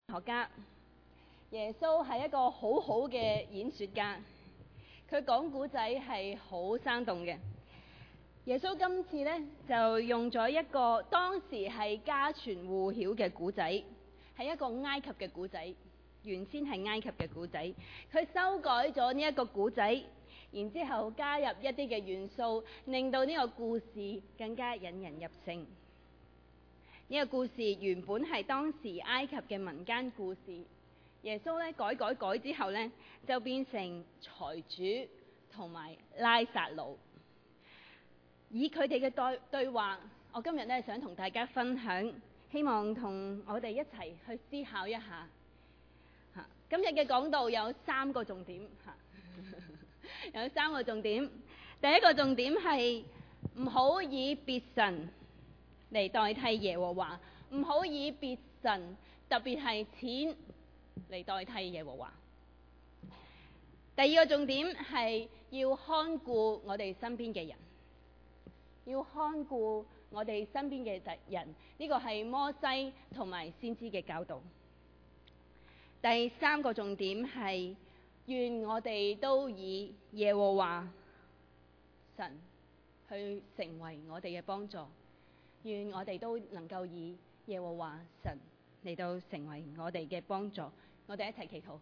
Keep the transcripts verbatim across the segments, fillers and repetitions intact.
學家。耶穌係一個好好嘅演說家，佢講古仔係好生動嘅。耶穌今次呢，就用咗一個當時係家傳戶曉嘅古仔，係一個埃及嘅古仔，原先係埃及嘅古仔，佢修改咗呢一個古仔，然之後加入一啲嘅元素，令到呢個故事更加引人入勝。呢個故事原本係當時埃及嘅民間故事，耶穌咧改改改之後呢，就變成財主同埋拉撒路。以佢哋嘅對對話，我今日咧想同大家分享，希望同我哋一齊去思考一下。嚇，今日嘅講道有三個重點嚇，有三個重點。第一個重點係唔好以別神嚟代替耶和華，唔好以別神，特別係錢嚟代替耶和華。第二個重點係要看顧我哋身邊嘅人。要看顧我哋身邊嘅人，呢個係摩西同埋先知嘅教導。第三個重點係願我哋都以耶和華神去成為我哋嘅幫助，願我哋都能夠以耶和華神嚟到成為我哋嘅幫助。我哋一齊祈禱。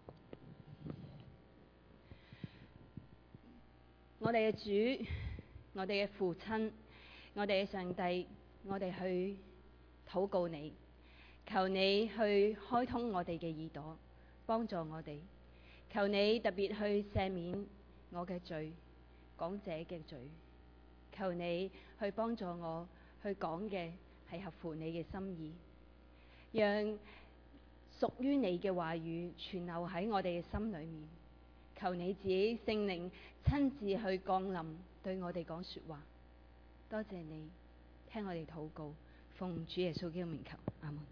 我哋嘅主，我哋嘅父親，我哋嘅上帝，我哋去禱告你，求你去開通我哋嘅耳朵，幫助我哋。求你特別去赦免我嘅罪，講者嘅罪。求你去幫助我去講嘅係合乎你嘅心意，讓屬於你嘅話語存留喺我哋嘅心裏面。求你自己聖靈親自去降臨，對我哋講說話。多謝你聽我哋禱告，奉主耶穌基督名求，阿門。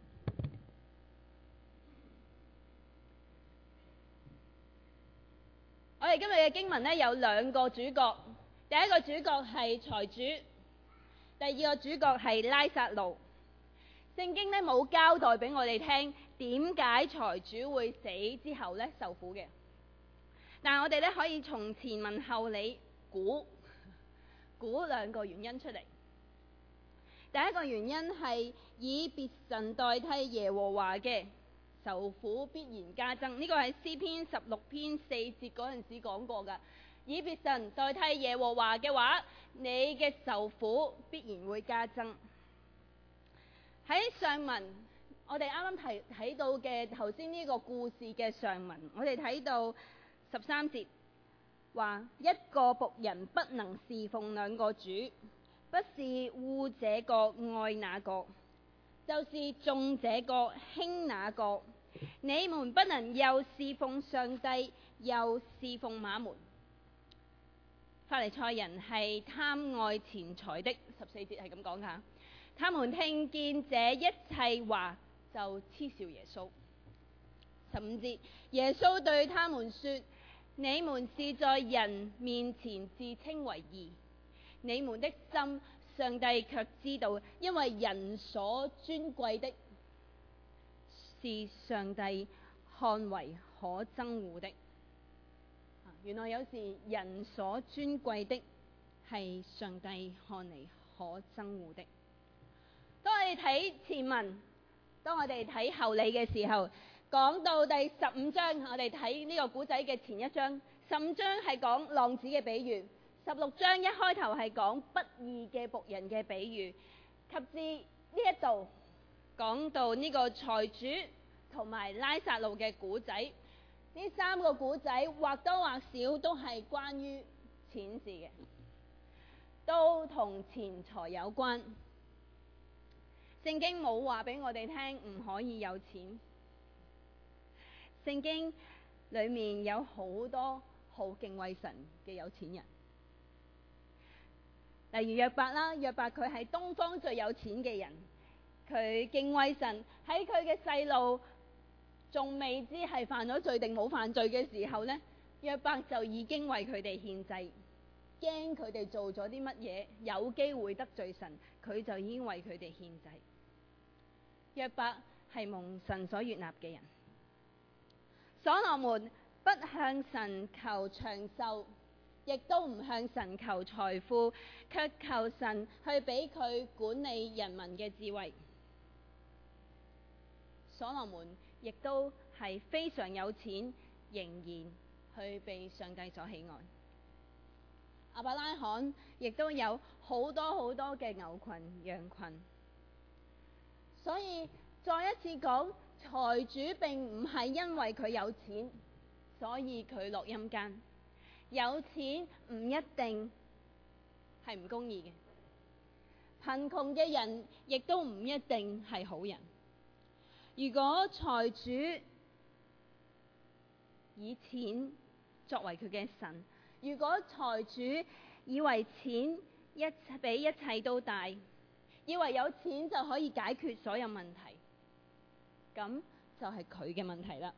我哋今日嘅經文呢，有兩個主角，第一個主角係財主，第二個主角係拉撒路。聖經呢冇交代俾我哋聽點解財主會死之後呢受苦嘅，但係我哋呢可以從前文後理估估兩個原因出嚟。第一個原因係以別神代替耶和華嘅，受苦必然加增。呢個係詩篇十六篇四節嗰陣時講過㗎。以別神代替耶和華嘅話，你嘅受苦必然會加增。喺上文，我哋啱啱提睇到嘅頭先呢個故事嘅上文，我哋睇到十三節話，一個僕人不能侍奉兩個主，不是惡這個愛那個，就是重這個輕那個。你們不能又侍奉上帝，又侍奉瑪門。法利賽人係貪愛錢財的，十四節係咁講㗎。他們聽見這一切話，就嗤笑耶穌。十五節，耶穌對他們說，你們是在人面前自稱為義，你們的心上帝卻知道，因為人所尊貴的是上帝看為可憎惡的。原來有時人所尊貴的係上帝看嚟可憎惡的。當我哋睇前文，當我哋睇後理嘅時候，講到第十五章，我哋睇呢個古仔嘅前一章。十五章係講浪子嘅比喻，十六章一開頭係講不義嘅僕人嘅比喻，及至呢一度講到呢個財主同埋拉撒路嘅古仔。呢三個古仔或多或少都係關於錢事嘅，都同錢財有關。聖經冇話俾我哋聽唔可以有錢。聖經裏面有好多好敬畏神嘅有錢人，例如約伯啦。約伯佢係東方最有錢嘅人，佢敬畏神。喺佢嘅細路仲未知係犯咗罪定冇犯罪嘅時候呢，約伯就已經為佢哋獻祭，驚佢哋做咗啲乜嘢有機會得罪神，佢就已經為佢哋獻祭。約伯係蒙神所悅納嘅人， 所羅門不向神求長壽，亦都唔向神求財富，卻求神去俾佢管理人民嘅智慧。所羅門亦都係非常有錢，仍然去被上帝所喜愛。亞伯拉罕亦都有好多好多嘅牛群羊群，所以再一次講，財主並唔係因為佢有錢，所以佢落陰間。有錢唔一定係唔公義嘅，貧窮嘅人亦都唔一定係好人。如果財主以錢作為佢嘅神，如果財主以為錢一比一切都大，以為有錢就可以解決所有問題，咁就係佢嘅問題啦。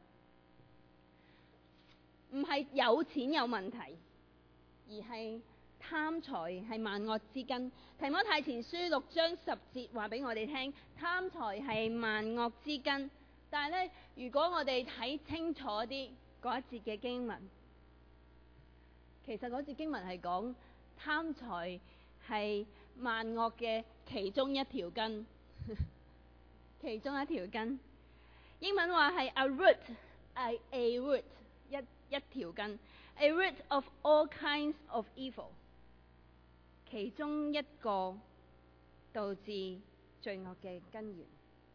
唔係有錢有問題，而係貪財係萬惡之根。提摩太前書六章十節話俾我哋聽，貪財係萬惡之根。但係呢，如果我哋睇清楚啲嗰一節嘅經文，其實嗰節經文係講貪財係萬惡嘅其中一條根，其中一條根。英文話係 a root， a a root， 一一條根 ，a root of all kinds of evil， 其中一個導致罪惡嘅根源。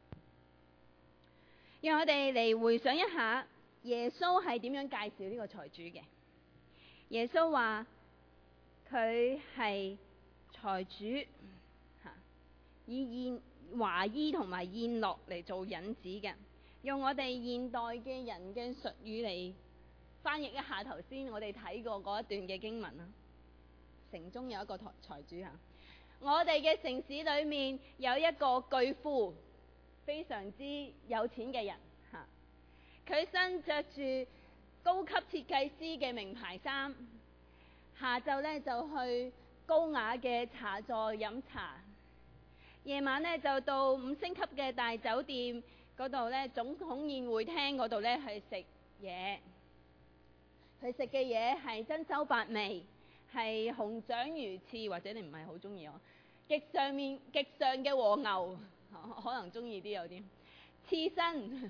讓我哋嚟回想一下耶穌係點樣介紹呢個財主嘅。耶穌話佢係財主，以宴華衣同埋宴樂嚟做引子嘅。用我哋現代嘅人嘅術語嚟翻譯一下頭先我哋睇過嗰一段嘅經文啦。城中有一個財主嚇，我哋嘅城市裏面有一個巨富，非常之有錢嘅人嚇，佢身着住高級設計師嘅名牌衫，下晝呢就去高雅嘅茶座飲茶，夜晚呢就到五星級嘅大酒店嗰度呢，總統宴會廳嗰度呢去食嘢。佢食嘅嘢係珍饈百味，係紅掌魚翅，或者你唔係好中意我，極上面極上嘅和牛，可能中意啲有啲刺身，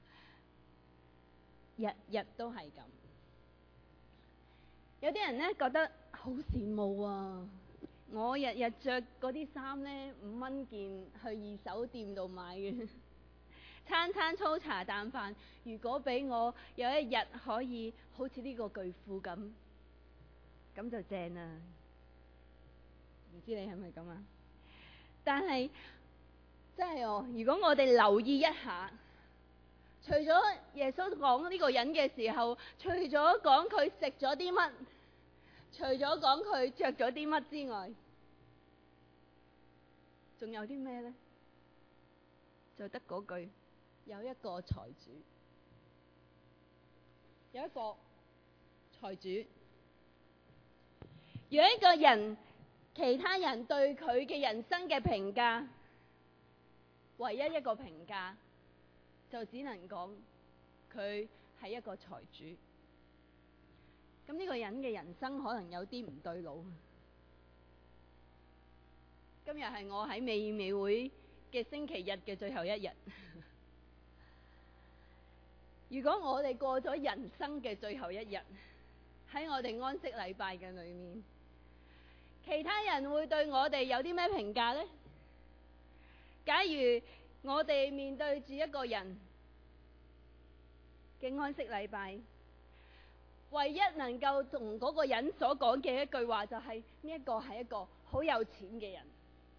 日日都係咁。有啲人呢覺得好羨慕啊！我日日着嗰啲衫呢，五蚊件，去二手店度買嘅。餐餐粗茶淡飯，如果俾我有一日可以好似呢個巨富咁，咁就正啦。唔知你係咪咁啊？但係真係哦，如果我哋留意一下，除咗耶穌講呢個人嘅時候，除咗講佢食咗啲乜，除咗講佢着咗啲乜之外，仲有啲咩呢？就得嗰句。有一個財主，有一個財主。如果一個人，其他人對佢嘅人生嘅評價，唯一一個評價，就只能講佢係一個財主。咁呢個人嘅人生可能有啲唔對路。今日係我喺美美會嘅星期日嘅最後一日。如果我哋過咗人生嘅最後一日，喺我哋安息禮拜嘅裏面，其他人會對我哋有啲咩評價呢？假如我哋面對住一個人嘅安息禮拜，唯一能夠同嗰個人所講嘅一句話就係呢一個係一個好有錢嘅人，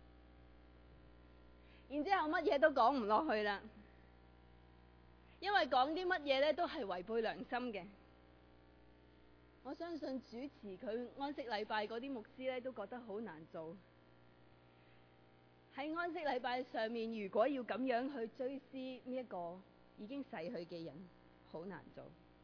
然之後乜嘢都講唔落去啦。因為講啲乜嘢咧都係違背良心嘅。我相信主持佢安息禮拜嗰啲牧師咧都覺得好難做。喺安息禮拜上面，如果要咁樣去追思呢一個已經逝去嘅人，好難做。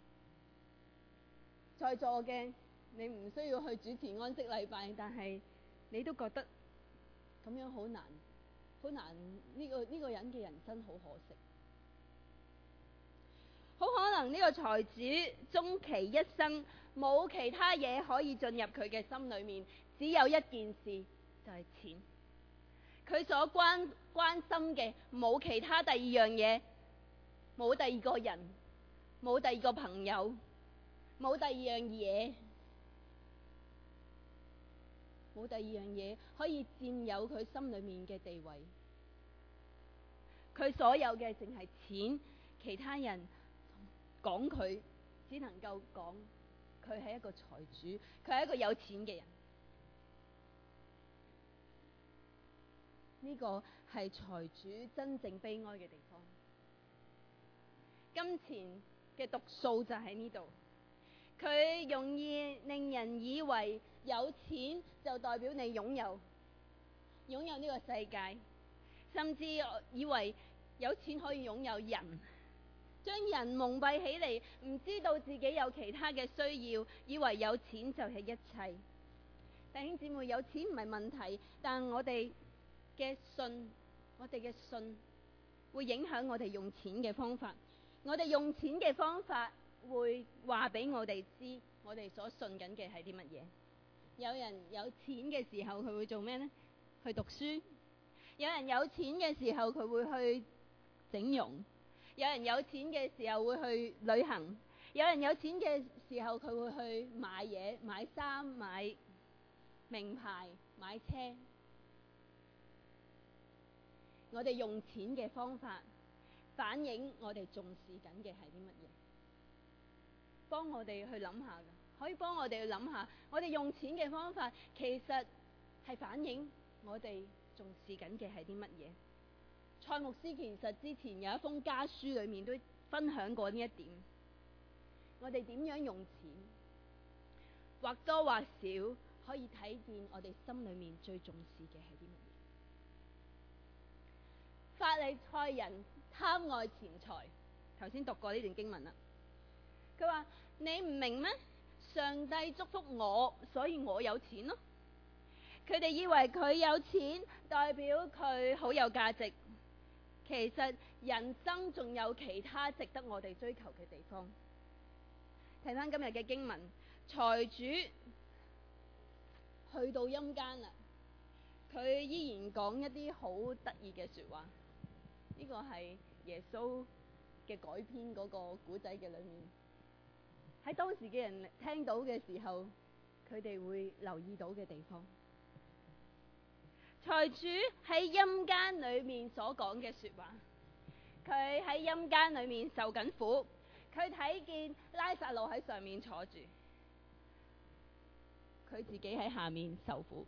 在座嘅你唔需要去主持安息禮拜，但係你都覺得咁樣好難，好難。呢個呢個人嘅人生好可惜。好可能呢個財主終其一生冇其他嘢可以進入佢嘅心裏面，只有一件事，就係錢。佢所關關心嘅冇其他第二樣嘢，冇第二個人，冇第二個朋友，冇第二樣嘢，冇第二樣嘢可以佔有佢心裏面嘅地位。佢所有嘅淨係錢，其他人講佢只能夠講佢係一個財主，佢係一個有錢嘅人。呢個係財主真正悲哀嘅地方。金錢嘅毒素就喺呢度，佢容易令人以為有錢就代表你擁有擁有呢個世界，甚至以為有錢可以擁有人，將人蒙蔽起嚟，唔知道自己有其他嘅需要，以為有錢就係一切。弟兄姊妹，有錢唔係問題，但我哋嘅信，我哋嘅信會影響我哋用錢嘅方法。我哋用錢嘅方法會話俾我哋知，我哋所信緊嘅係啲乜嘢。有人有錢嘅時候，佢會做咩呢？去讀書。有人有錢嘅時候，佢會去整容。有人有錢嘅時候會去旅行。有人有錢嘅時候，佢會去買嘢、買衫、買名牌、買車。我哋用錢嘅方法反映我哋重視緊嘅係啲乜嘢，幫我哋去諗下㗎，可以幫我哋去諗下，我哋用錢嘅方法其實係反映我哋重視緊嘅係啲乜嘢。蔡牧師其實之前有一封家書裏面都分享過呢一點，我哋點樣用錢，或多或少可以睇見我哋心裏面最重視嘅係啲乜嘢。法利賽人貪愛錢財，頭先讀過呢段經文啦。佢話：你唔明咩？上帝祝福我，所以我有錢咯。佢哋以為佢有錢代表佢好有價值，其實人生仲有其他值得我哋追求嘅地方。睇翻今日嘅經文，財主去到陰間啦，佢依然講一啲好得意嘅說話。呢個係耶穌嘅改編嗰個古仔嘅裏面，喺當時嘅人聽到嘅時候，佢哋會留意到嘅地方。財主喺陰間裏面所講嘅說話，佢喺陰間裏面受緊苦，佢睇見拉撒路喺上面坐住，佢自己喺下面受苦，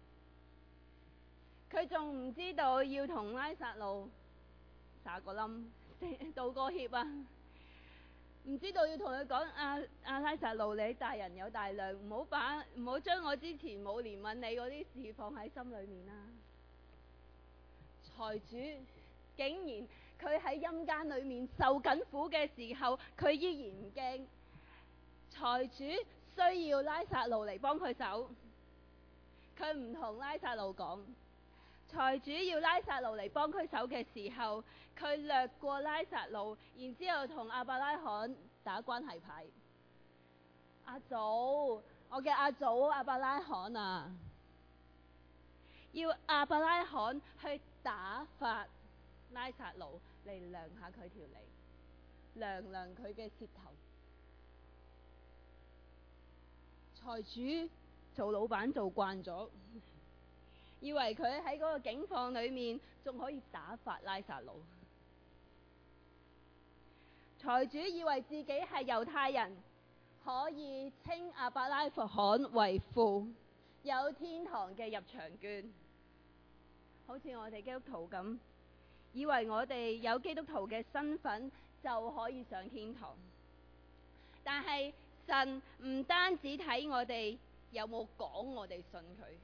佢仲唔知道要同拉撒路打個冧，道個歉啊！唔知道要同佢講，阿阿拉撒路，你大人有大量，唔好把唔好將我之前冇憐憫你嗰啲事放喺心裏面啦。財主竟然佢喺陰間裏面受緊苦嘅時候，佢依然唔驚。財主需要拉撒路嚟幫佢手，佢唔同拉撒路講。財主要拉撒路嚟幫佢手嘅時候，佢掠過拉撒路，然之後同亞伯拉罕打關係牌。阿祖，我嘅阿祖亞伯拉罕啊，要亞伯拉罕去打發拉撒路嚟量下佢條脷，量量佢嘅舌頭。財主做老闆做慣咗，以為佢喺嗰個境況裏面仲可以打發拉撒路。財主以為自己係猶太人，可以稱亞伯拉罕為父，有天堂嘅入場券，好似我哋基督徒咁，以為我哋有基督徒嘅身份就可以上天堂。但係神唔單止睇我哋有冇講我哋信佢，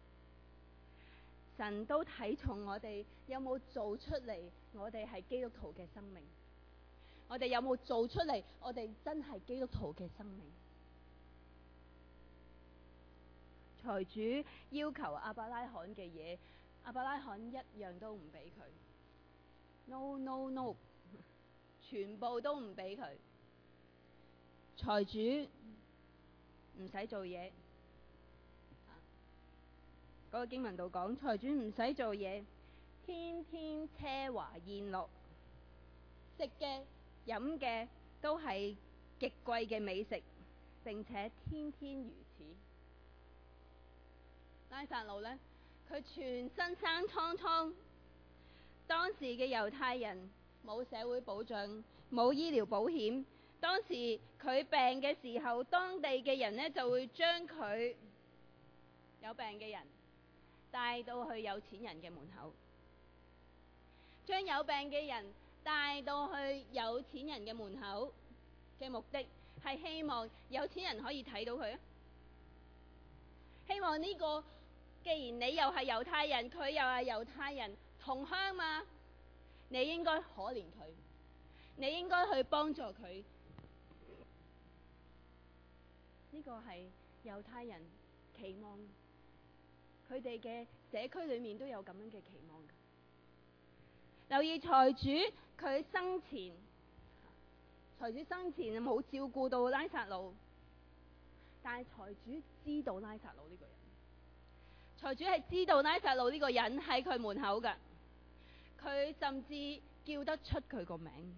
神都睇重我哋有冇做出嚟，我哋係基督徒嘅生命。我哋有冇做出嚟，我哋真係基督徒嘅生命。財主要求亞伯拉罕嘅嘢，亞伯拉罕一樣都唔俾佢。No no no， 全部都唔俾佢。 財主唔使做嘢。嗰個經文度講，財主唔使做嘢，天天奢華宴樂，食嘅飲嘅都係極貴嘅美食，並且天天如此。拉撒路呢，佢全身生瘡瘡，當時嘅猶太人冇社會保障，冇醫療保險，當時佢病嘅時候，當地嘅人呢就會將佢有病嘅人帶到去有錢人嘅門口，將有病嘅人帶到去有錢人嘅門口嘅目的係希望有錢人可以睇到佢啊！希望呢個，既然你又係猶太人，佢又係猶太人，同鄉嘛，你應該可憐佢，你應該去幫助佢。呢個係猶太人期望，佢哋嘅社區裏面都有咁樣嘅期望。留意財主佢生前，財主生前冇照顧到拉撒路，但係財主知道拉撒路呢個人，財主係知道拉撒路呢個人喺佢門口㗎，佢甚至叫得出佢個名。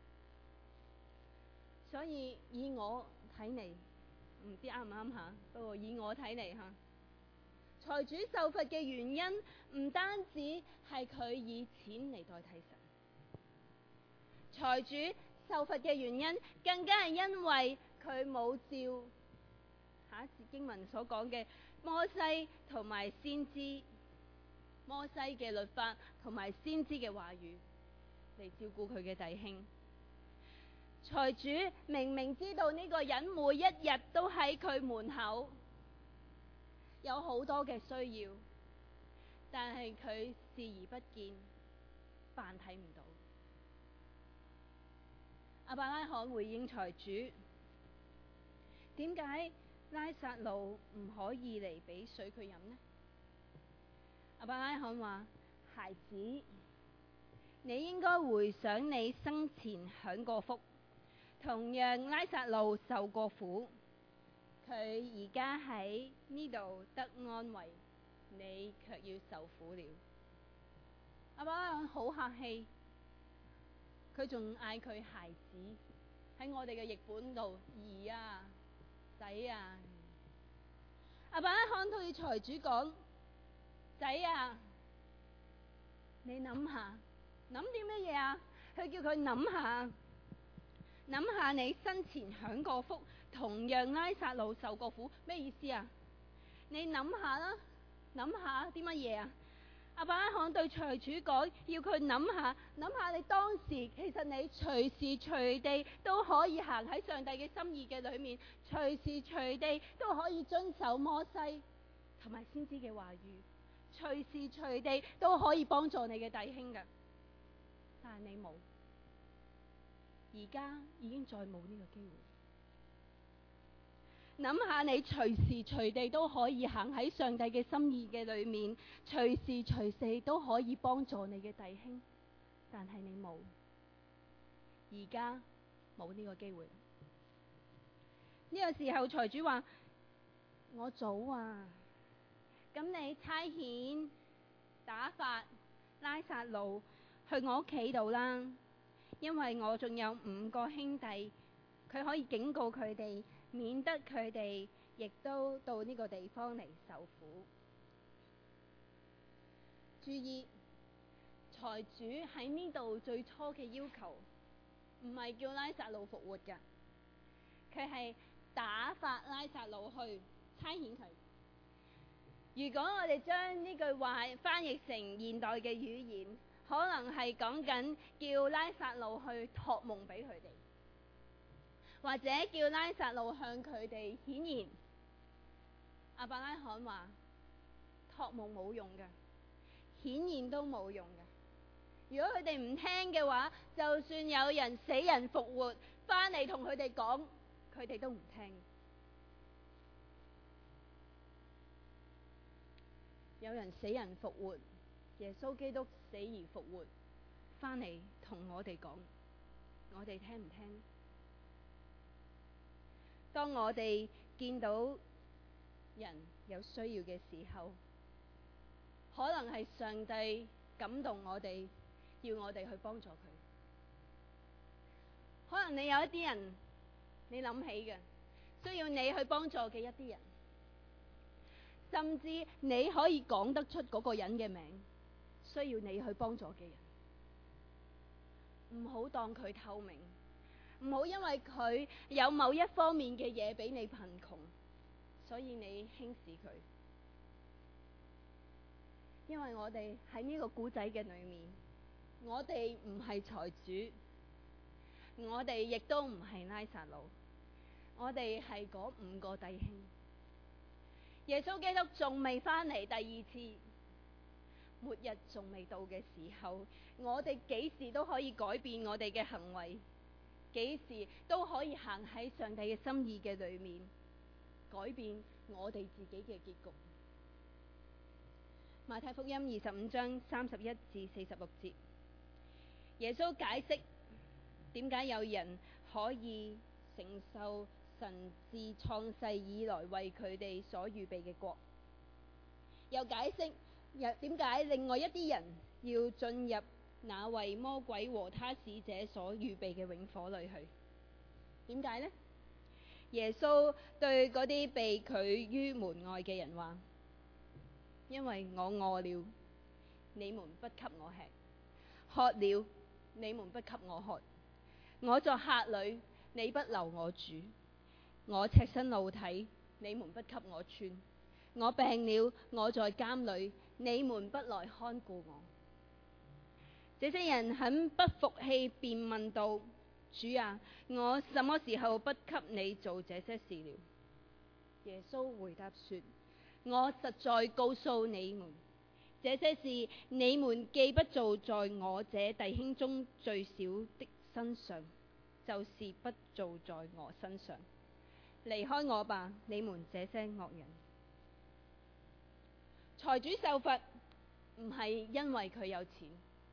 所以以我睇嚟，唔知啱唔啱吓，不過以我睇嚟吓，財主受罰嘅原因唔單止係佢以錢嚟代替神，財主受罰嘅原因更加係因為佢冇照下一節經文所講嘅摩西同埋先知，摩西嘅律法同埋先知嘅話語嚟照顧佢嘅弟兄。財主明明知道呢個人每一日都喺佢門口，有好多嘅需要，但係佢視而不見，扮睇唔到。亞伯拉罕回應財主：點解拉撒路唔可以嚟俾水佢飲呢？亞伯拉罕話：孩子，你應該回想你生前享過福，同樣拉撒路受過苦，佢而家喺呢度得安慰，你卻要受苦了。亞伯拉罕好客氣，佢仲嗌佢孩子，喺我哋嘅譯本度兒啊仔啊。亞伯拉罕對財主講：仔啊，你諗下，諗啲乜嘢啊？佢叫佢諗下。諗下你生前享過福，同樣拉撒路受過苦，咩意思啊？你諗下啦，諗下啲乜嘢啊？亞伯拉罕對財主講，要佢諗下，諗下你當時其實你隨時隨地都可以行喺上帝嘅心意嘅裏面，隨時隨地都可以遵守摩西同埋先知嘅話語，隨時隨地都可以幫助你嘅弟兄㗎，但係你冇。而家已經再冇呢個機會。諗下你隨時隨地都可以行喺上帝嘅心意嘅裏面，隨時隨地都可以幫助你嘅弟兄，但係你冇。而家冇呢個機會。呢個時候財主話：我早啊，咁你差遣打發拉撒路去我屋企度啦。因為我仲有五個兄弟，佢可以警告佢哋，免得佢哋亦都到呢個地方嚟受苦。注意，財主喺呢度最初嘅要求唔係叫拉撒路復活㗎，佢係打發拉撒路去差遣佢。如果我哋將呢句話翻譯成現代嘅語言，可能係講緊叫拉撒路去託夢俾佢哋，或者叫拉撒路向佢哋顯現。亞伯拉罕話：託夢冇用㗎，顯現都冇用㗎。如果佢哋唔聽嘅話，就算有人死人復活翻嚟同佢哋講，佢哋都唔聽。有人死人復活，耶穌基督死而復活，翻嚟同我哋講，我哋聽唔聽？ 當我哋見到人有需要嘅時候，可能係上帝感動我哋，要我哋去幫助佢。可能你有一啲人，你諗起嘅，需要你去幫助嘅一啲人，甚至你可以講得出嗰個人嘅名，需要你去幫助嘅人。唔好當佢透明，唔好因為佢有某一方面嘅嘢比你貧窮，所以你輕視佢。因為我哋喺呢個古仔嘅裏面，我哋唔係財主，我哋亦都唔係拉撒路，我哋係嗰五個弟兄。耶穌基督仲未翻嚟第二次，末日仲未到嘅時候，我哋幾時都可以改變我哋嘅行為，幾時都可以行喺上帝嘅心意嘅裏面，改變我哋自己嘅結局。馬太福音二十五章三十一至四十六節，耶穌解釋點解有人可以承受神自創世以來為佢哋所預備嘅國，又解釋又點解另外一啲人要進入那為魔鬼和他使者所預備嘅永火裏去。點解呢？耶穌對嗰啲被拒於門外嘅人話：因為我餓了，你們不給我吃；渴了，你們不給我喝；我作客旅，你不留我住；我赤身露體，你們不給我穿；我病了，我在監裏，你們不來看顧我。這些人很不服氣，便問道：主啊，我什麼時候不給你做這些事了？耶穌回答說：我實在告訴你們，這些事你們既不做在我這弟兄中最小的身上，就是不做在我身上。離開我吧，你們這些惡人！財主受罰唔係因為佢有錢，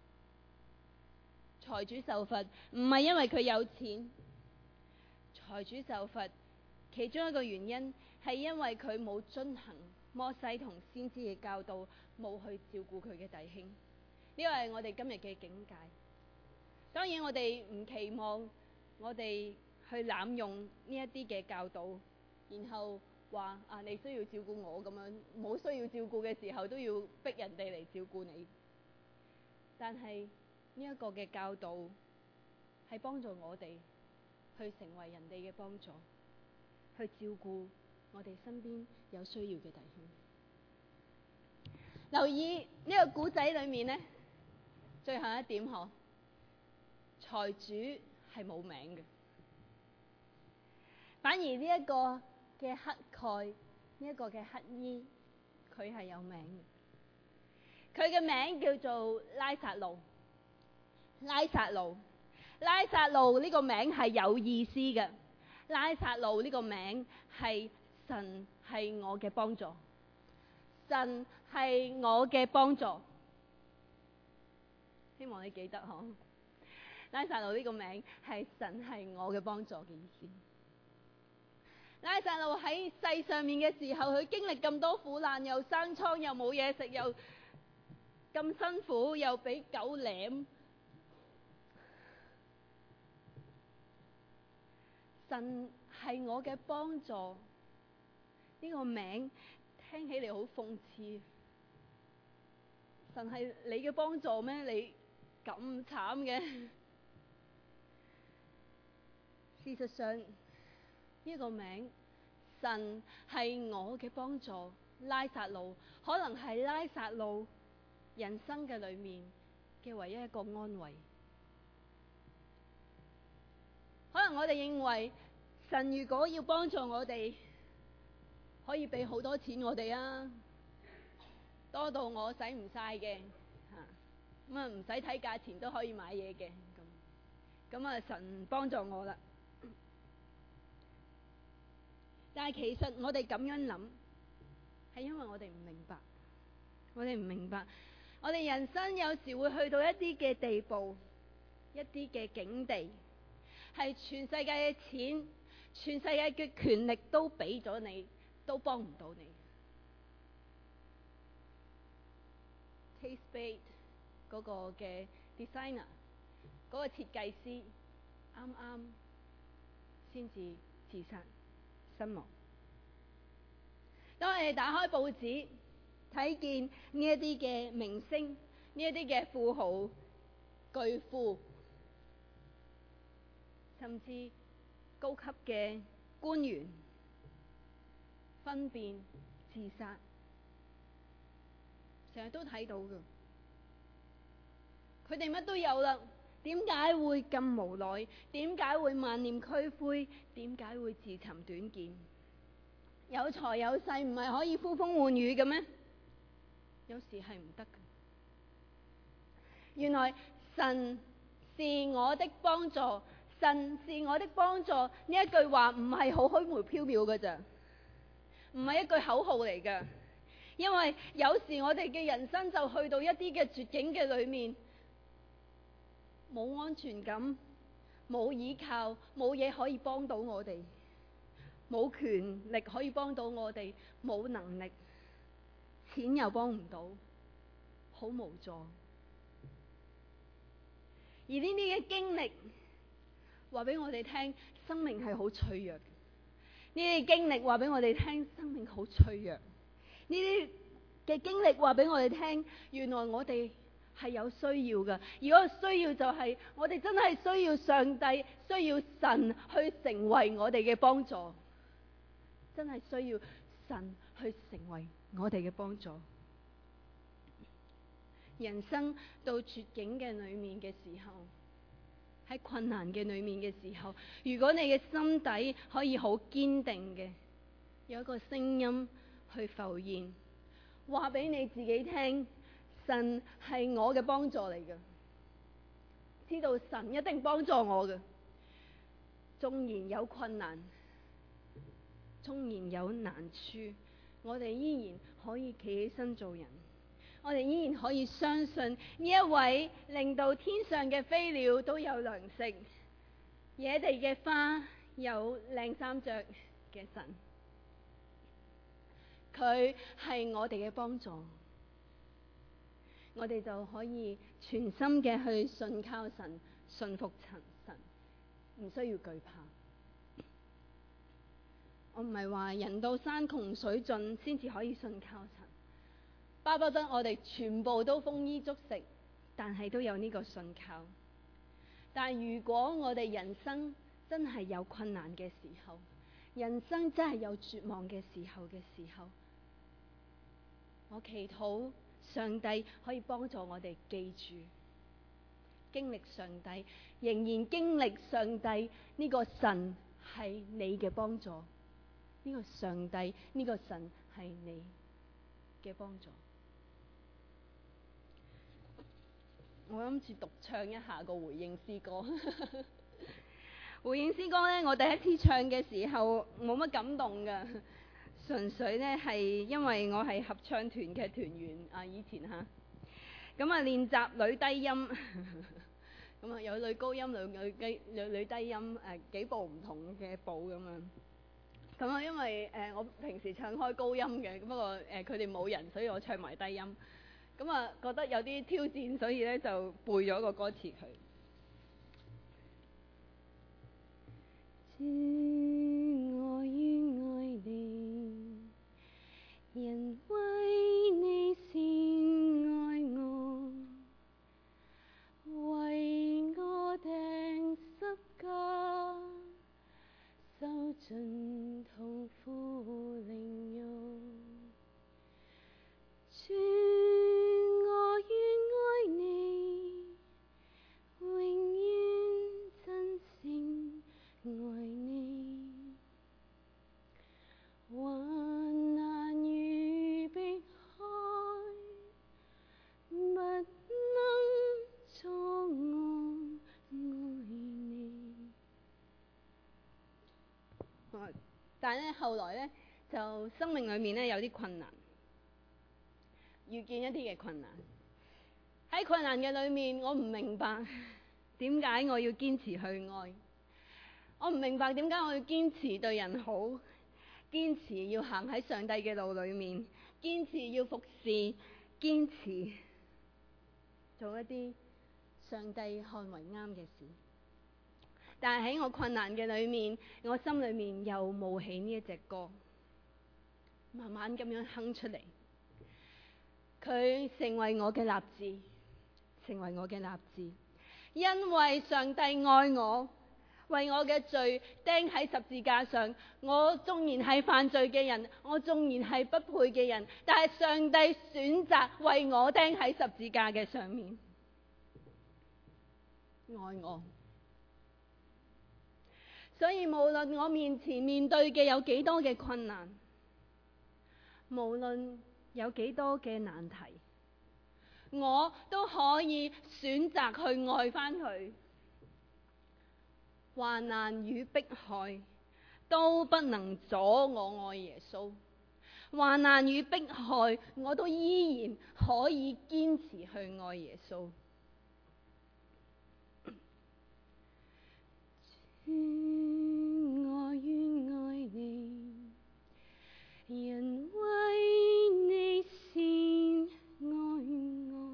財主受罰唔係因為佢有錢，財主受罰其中一個原因係因為佢冇遵行摩西同先知嘅教導，冇去照顧佢嘅弟兄。呢個係我哋今日嘅境界。當然我哋唔期望我哋去濫用呢一啲嘅教導，然後話啊你需要照顧我咁樣，冇需要照顧嘅時候都要逼人哋嚟照顧你。但係呢一個嘅教導係幫助我哋去成為人哋嘅幫助，去照顧我哋身邊有需要嘅弟兄。留意呢個古仔裏面呢，最後一點嗬，財主係冇名嘅，反而呢一個嘅乞丐，呢一個嘅乞衣，佢係有名嘅。佢嘅名叫做拉撒路。拉撒路，拉撒路呢個名係有意思嘅。拉撒路呢個名係神係我嘅幫助，神係我嘅幫助。希望你記得嗬，拉撒路呢個名係神係我嘅幫助嘅意思。拉撒路喺世上面嘅時候，佢經歷咁多苦難，又生瘡，又冇嘢食，又咁辛苦，又俾狗舐。神係我嘅幫助，呢個名聽起嚟好諷刺。神係你嘅幫助咩？你咁慘嘅？事實上呢個名，神係我嘅幫助，拉撒路可能係拉撒路人生嘅裏面嘅唯一一個安慰。可能我哋認為神如果要幫助我哋，可以俾好多錢我哋啊，多到我使唔晒嘅，咁啊唔使睇價錢都可以買嘢嘅，咁咁啊神幫助我啦。但係其實我哋咁樣諗，係因為我哋唔明白，我哋唔明白，我哋人生有時會去到一啲嘅地步，一啲嘅境地，係全世界嘅錢， 全世界嘅權力都俾咗你，都幫唔到你。Kate Spade 嗰個嘅 designer， 嗰個設計師啱啱先至自殺身亡。當我哋打開報紙睇見呢一啲嘅明星，呢一啲嘅富豪巨富，甚至高級嘅官員分辨自殺，成日都睇到㗎。佢哋乜都有啦，點解會咁無奈？點解會萬念俱灰？點解會自尋短見？有財有勢唔係可以呼風喚雨嘅咩？有時係唔得嘅。原來神是我的幫助，神是我的幫助呢一句話唔係好虛無縹緲嘅咋，唔係一句口號嚟嘅。因為有時我哋嘅人生就去到一啲嘅絕境嘅裏面，冇安全感，冇依靠，冇嘢可以幫到我哋，冇權力可以幫到我哋，冇能力，錢又幫唔到，好無助。而呢啲嘅經歷話俾我哋聽，生命係好脆弱。呢啲經歷話俾我哋聽，生命好脆弱。呢啲嘅經歷話俾我哋聽，原來我哋係有需要嘅。而嗰個需要就係我哋真係需要上帝，需要神去成為我哋嘅幫助。真係需要神去成為我哋嘅幫助。人生到絕境嘅裏面嘅時候，喺困難嘅裏面嘅時候，如果你嘅心底可以好堅定嘅，有一個聲音去浮現，話俾你自己聽，神係我嘅幫助嚟嘅，知道神一定幫助我嘅。縱然有困難，縱然有難處，我哋依然可以企起身做人。我哋依然可以相信呢一位令到天上嘅飛鳥都有糧食，野地嘅花有靚衫着嘅神，佢係我哋嘅幫助。我哋就可以全心嘅去信靠神，信服神，唔需要懼怕。我唔係話人到山窮水盡先至可以信靠神，巴不得我哋全部都豐衣足食，但係都有呢個信靠。但如果我哋人生真係有困難嘅時候，人生真係有絕望嘅時候嘅時候，我祈禱上帝可以幫助我哋記住，經歷上帝，仍然經歷上帝呢個神係你嘅幫助，呢個上帝呢個神係你嘅幫助。我諗住獨唱一下個回應詩歌。回應詩歌呢，我第一次唱嘅時候冇乜感動噶，純粹呢係因為我係合唱團嘅團員啊，以前吓，咁啊練習女低音，咁啊有女高音、女女低、女女低音，誒、呃、幾部唔同嘅部咁樣。咁啊因為誒、呃、我平時唱開高音嘅，不過誒佢哋冇人，所以我唱埋低音。咁啊，覺得有啲挑戰，所以咧就背咗個歌詞佢。主，我願愛你，因為你先愛我，為我釘十架，受盡痛苦凌辱。主，我願愛你，永遠真誠愛你，患難如碧海，不能阻我愛你。但係咧，後來咧，就生命裏面咧有啲困難。遇見一啲嘅困難，喺困難嘅裏面，我唔明白點解我要堅持去愛。 我唔明白點解我要堅持對人好，堅持要行喺上帝嘅路裏面，堅持要服侍，堅持做一啲上帝看為啱嘅事。但係喺我困難嘅裏面，我心裏面又冒起呢一隻歌，慢慢咁樣哼出嚟。佢成為我嘅立志，成為我嘅立志，因為上帝愛我，為我嘅罪釘喺十字架上。我縱然係犯罪嘅人，我縱然係不配嘅人，但係上帝選擇為我釘喺十字架嘅上面，愛我。所以無論我面前面對嘅有幾多嘅困難，無論有幾多嘅難題，我都可以選擇去愛返佢。患難與迫害都不能阻我愛耶穌，患難與迫害我都依然可以堅持去愛耶穌。我願愛你，因為你先愛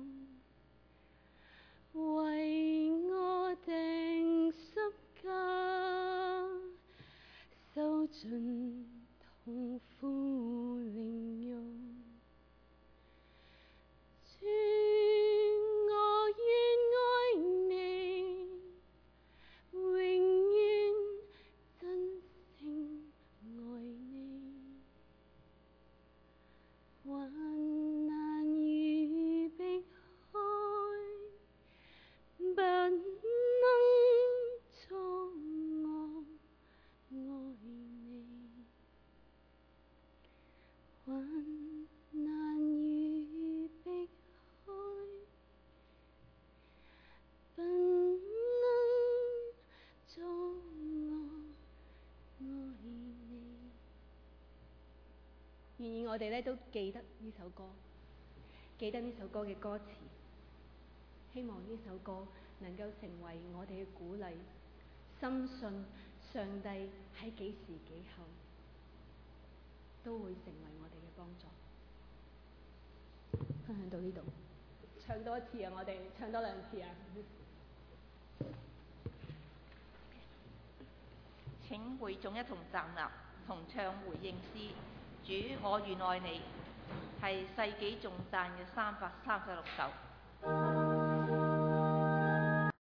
我，為我釘十架，受盡痛苦凌辱。主，我願愛你，永遠真誠愛你，患難與迫害不能阻我愛你，患難與迫害不能阻我愛你。願意我哋咧都記得呢首歌，記得呢首歌嘅歌詞，希望呢首歌能夠成為我哋嘅鼓勵，深信上帝喺幾時幾後都會成為我哋嘅幫助。分享到呢度，唱多一次啊！我哋唱多兩次啊！ 請會眾一同站立，同唱回應詩。主，我願愛你，係世紀頌讚嘅三百三十六首。